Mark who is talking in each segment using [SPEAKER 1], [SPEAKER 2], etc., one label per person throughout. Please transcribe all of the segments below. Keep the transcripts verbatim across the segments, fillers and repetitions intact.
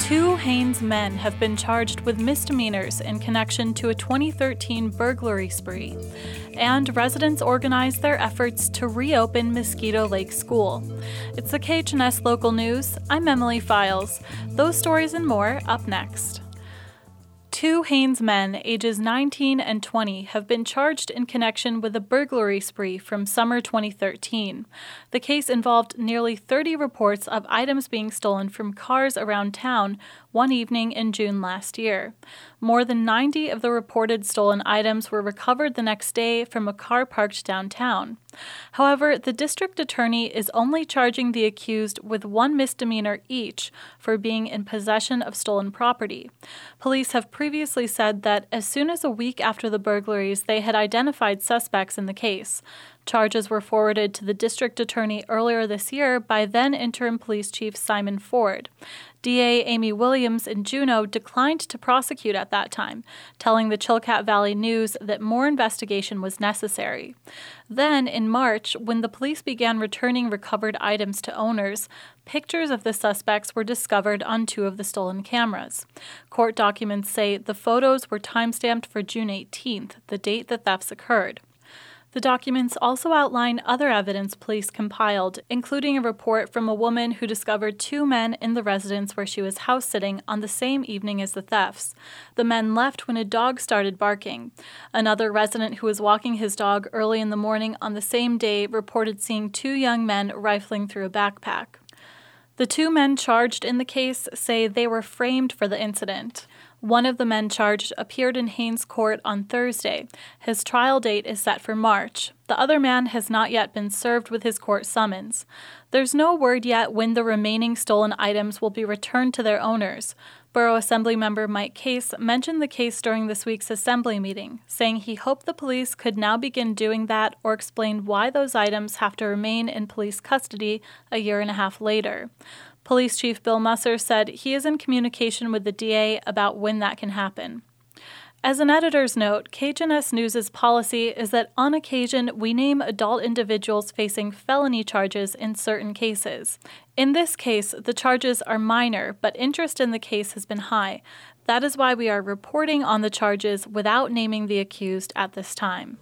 [SPEAKER 1] Two Haines men have been charged with misdemeanors in connection to a twenty thirteen burglary spree, and residents organized their efforts to reopen Mosquito Lake School. It's the K H N S Local News. I'm Emily Files. Those stories and more up next. Two Haines men, ages nineteen and twenty, have been charged in connection with a burglary spree from summer twenty thirteen. The case involved nearly thirty reports of items being stolen from cars around town one evening in June last year. More than ninety of the reported stolen items were recovered the next day from a car parked downtown. However, the district attorney is only charging the accused with one misdemeanor each for being in possession of stolen property. Police have previously said that as soon as a week after the burglaries, they had identified suspects in the case. Charges were forwarded to the district attorney earlier this year by then interim police chief Simon Ford. D A Amy Williams in Juneau declined to prosecute at that time, telling the Chilkat Valley News that more investigation was necessary. Then, in March, when the police began returning recovered items to owners, pictures of the suspects were discovered on two of the stolen cameras. Court documents say the photos were time-stamped for June eighteenth, the date the thefts occurred. The documents also outline other evidence police compiled, including a report from a woman who discovered two men in the residence where she was house-sitting on the same evening as the thefts. The men left when a dog started barking. Another resident who was walking his dog early in the morning on the same day reported seeing two young men rifling through a backpack. The two men charged in the case say they were framed for the incident. One of the men charged appeared in Haines Court on Thursday. His trial date is set for March. The other man has not yet been served with his court summons. There's no word yet when the remaining stolen items will be returned to their owners. Borough Assemblymember Mike Case mentioned the case during this week's assembly meeting, saying he hoped the police could now begin doing that or explain why those items have to remain in police custody a year and a half later. Police Chief Bill Musser said he is in communication with the D A about when that can happen. As an editor's note, K H N S News' policy is that on occasion we name adult individuals facing felony charges in certain cases. In this case, the charges are minor, but interest in the case has been high. That is why we are reporting on the charges without naming the accused at this time.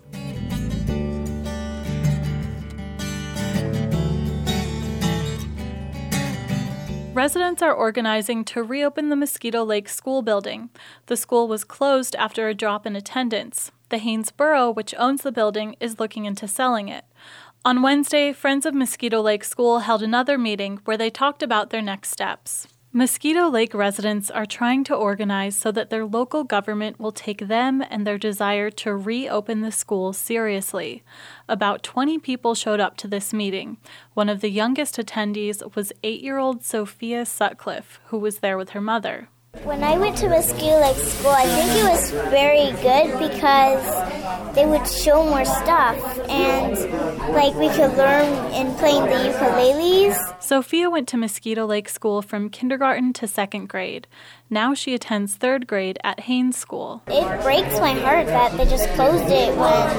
[SPEAKER 1] Residents are organizing to reopen the Mosquito Lake School building. The school was closed after a drop in attendance. The Haines Borough, which owns the building, is looking into selling it. On Wednesday, Friends of Mosquito Lake School held another meeting where they talked about their next steps. Mosquito Lake residents are trying to organize so that their local government will take them and their desire to reopen the school seriously. About twenty people showed up to this meeting. One of the youngest attendees was eight-year-old Sophia Sutcliffe, who was there with her mother.
[SPEAKER 2] When I went to Mosquito Lake School, I think it was very good because they would show more stuff and like we could learn in playing the ukuleles.
[SPEAKER 1] Sophia went to Mosquito Lake School from kindergarten to second grade. Now she attends third grade at Haines School.
[SPEAKER 2] It breaks my heart that they just closed it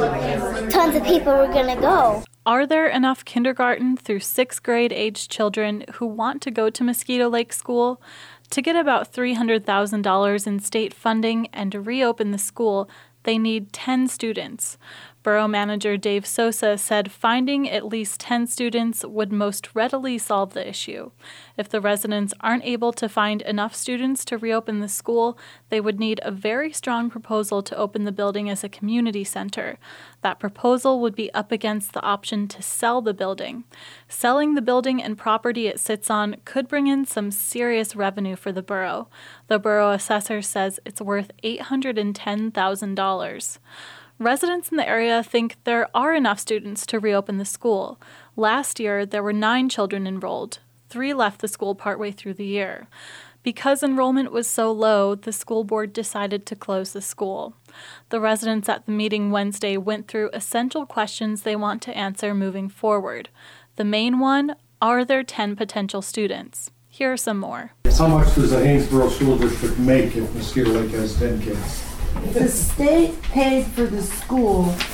[SPEAKER 2] when tons of people were going to go.
[SPEAKER 1] Are there enough kindergarten through sixth grade aged children who want to go to Mosquito Lake School? To get about three hundred thousand dollars in state funding and to reopen the school, they need ten students. Borough Manager Dave Sosa said finding at least ten students would most readily solve the issue. If the residents aren't able to find enough students to reopen the school, they would need a very strong proposal to open the building as a community center. That proposal would be up against the option to sell the building. Selling the building and property it sits on could bring in some serious revenue for the borough. The borough assessor says it's worth eight hundred ten thousand dollars. Residents in the area think there are enough students to reopen the school. Last year, there were nine children enrolled. Three left the school partway through the year. Because enrollment was so low, the school board decided to close the school. The residents at the meeting Wednesday went through essential questions they want to answer moving forward. The main one, are there ten potential students? Here are some more.
[SPEAKER 3] How much does the Haynesboro School District make if Mosquito Lake has ten kids?
[SPEAKER 4] The state paid for the school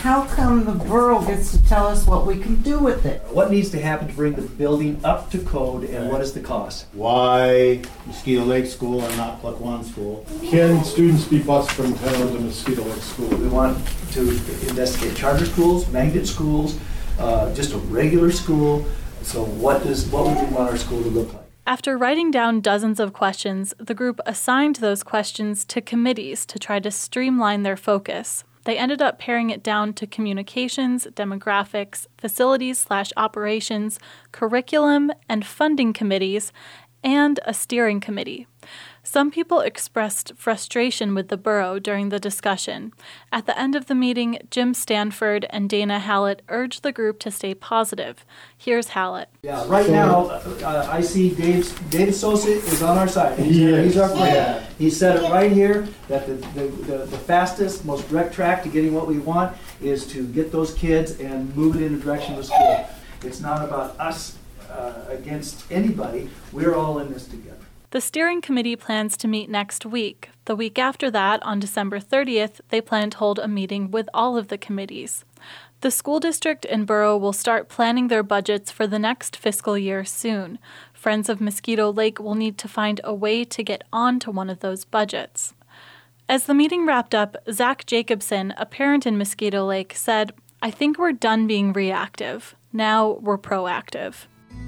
[SPEAKER 4] how come the borough gets to tell us what we can do with it?
[SPEAKER 5] What needs to happen to bring the building up to code, and what is the cost?
[SPEAKER 6] Why Mosquito Lake School and not Pluckwan School?
[SPEAKER 3] Can students be bused from town to Mosquito Lake School?
[SPEAKER 5] We want to investigate charter schools, magnet schools, uh, just a regular school. So what does what would we want our school to look like?
[SPEAKER 1] After writing down dozens of questions, the group assigned those questions to committees to try to streamline their focus. They ended up paring it down to communications, demographics, facilities slash operations, curriculum, and funding committees, and a steering committee. Some people expressed frustration with the borough during the discussion. At the end of the meeting, Jim Stanford and Dana Hallett urged the group to stay positive. Here's Hallett.
[SPEAKER 5] Yeah, right now, uh, I see Dave's, Dave Associate is on our side. He's,
[SPEAKER 3] Yes.
[SPEAKER 5] he's our friend.
[SPEAKER 3] Yeah.
[SPEAKER 5] He said it right here, that the, the, the, the fastest, most direct track to getting what we want is to get those kids and move it in the direction of school. It's not about us uh, against anybody. We're all in this together.
[SPEAKER 1] The steering committee plans to meet next week. The week after that, on December thirtieth, they plan to hold a meeting with all of the committees. The school district and borough will start planning their budgets for the next fiscal year soon. Friends of Mosquito Lake will need to find a way to get onto one of those budgets. As the meeting wrapped up, Zach Jacobson, a parent in Mosquito Lake, said, "I think we're done being reactive. Now we're proactive."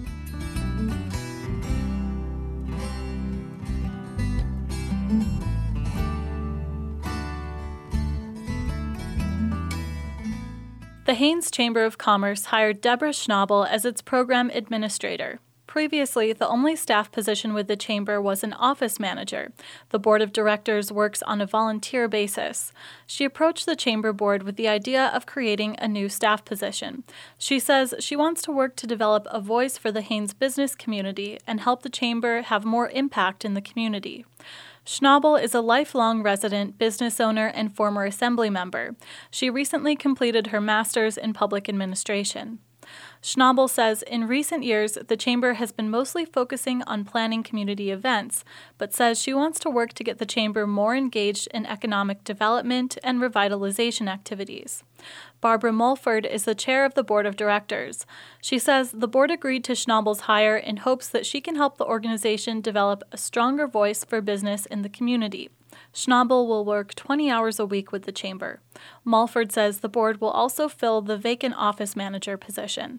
[SPEAKER 1] The Haines Chamber of Commerce hired Deborah Schnabel as its program administrator. Previously, the only staff position with the chamber was an office manager. The board of directors works on a volunteer basis. She approached the chamber board with the idea of creating a new staff position. She says she wants to work to develop a voice for the Haines business community and help the chamber have more impact in the community. Schnabel is a lifelong resident, business owner, and former assembly member. She recently completed her master's in public administration. Schnabel says in recent years, the chamber has been mostly focusing on planning community events, but says she wants to work to get the chamber more engaged in economic development and revitalization activities. Barbara Mulford is the chair of the board of directors. She says the board agreed to Schnabel's hire in hopes that she can help the organization develop a stronger voice for business in the community. Schnabel will work twenty hours a week with the chamber. Mulford says the board will also fill the vacant office manager position.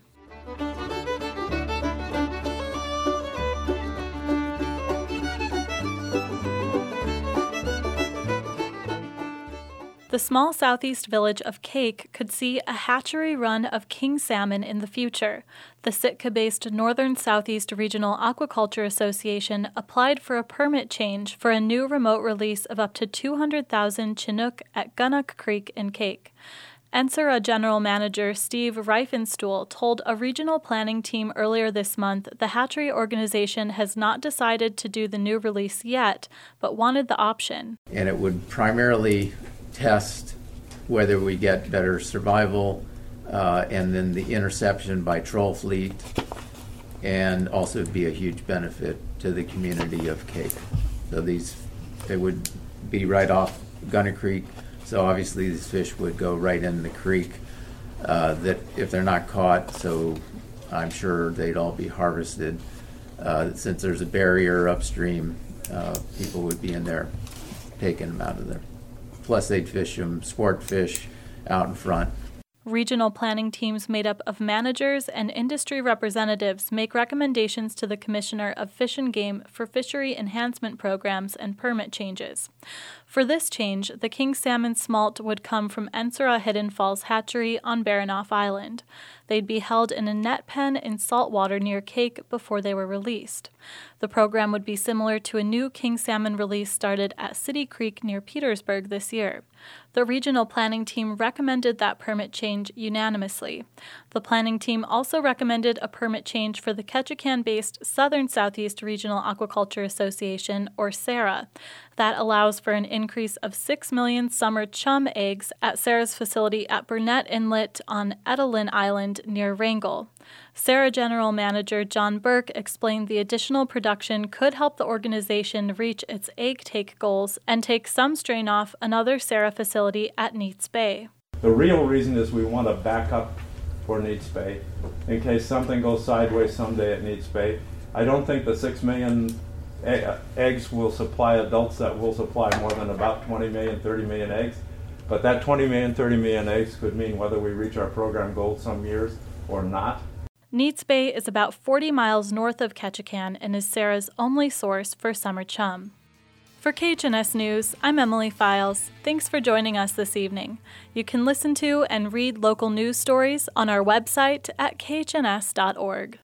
[SPEAKER 1] The small southeast village of Cake could see a hatchery run of king salmon in the future. The Sitka-based Northern Southeast Regional Aquaculture Association applied for a permit change for a new remote release of up to two hundred thousand Chinook at Gunnock Creek in Cake. Ensera General Manager Steve Reifenstuhl told a regional planning team earlier this month the hatchery organization has not decided to do the new release yet, but wanted the option.
[SPEAKER 7] And it would primarily test whether we get better survival uh, and then the interception by troll fleet, and also be a huge benefit to the community of Cake. So these, they would be right off Gunnock Creek, so obviously these fish would go right in the creek uh, that if they're not caught, so I'm sure they'd all be harvested. Uh, since there's a barrier upstream, uh, people would be in there taking them out of there. Plus they'd fish them, sport fish out in front.
[SPEAKER 1] Regional planning teams made up of managers and industry representatives make recommendations to the Commissioner of Fish and Game for fishery enhancement programs and permit changes. For this change, the king salmon smolt would come from Ensera Hidden Falls Hatchery on Baranof Island. They'd be held in a net pen in saltwater near Cake before they were released. The program would be similar to a new king salmon release started at City Creek near Petersburg this year. The regional planning team recommended that permit change unanimously. The planning team also recommended a permit change for the Ketchikan-based Southern Southeast Regional Aquaculture Association, or SARA. That allows for an increase of six million summer chum eggs at SARA's facility at Burnett Inlet on Edelin Island near Wrangell. SARA General Manager John Burke explained the additional production could help the organization reach its egg take goals and take some strain off another SARA facility at Neats Bay.
[SPEAKER 8] The real reason is we want a backup for Neat Spay in case something goes sideways someday at Neat Spay. I don't think the six million e- eggs will supply adults that will supply more than about twenty million, thirty million eggs. But that twenty million, thirty million eggs could mean whether we reach our program goal some years or not.
[SPEAKER 1] Neat Spay is about forty miles north of Ketchikan and is Sarah's only source for summer chum. For K H N S News, I'm Emily Files. Thanks for joining us this evening. You can listen to and read local news stories on our website at k h n s dot org.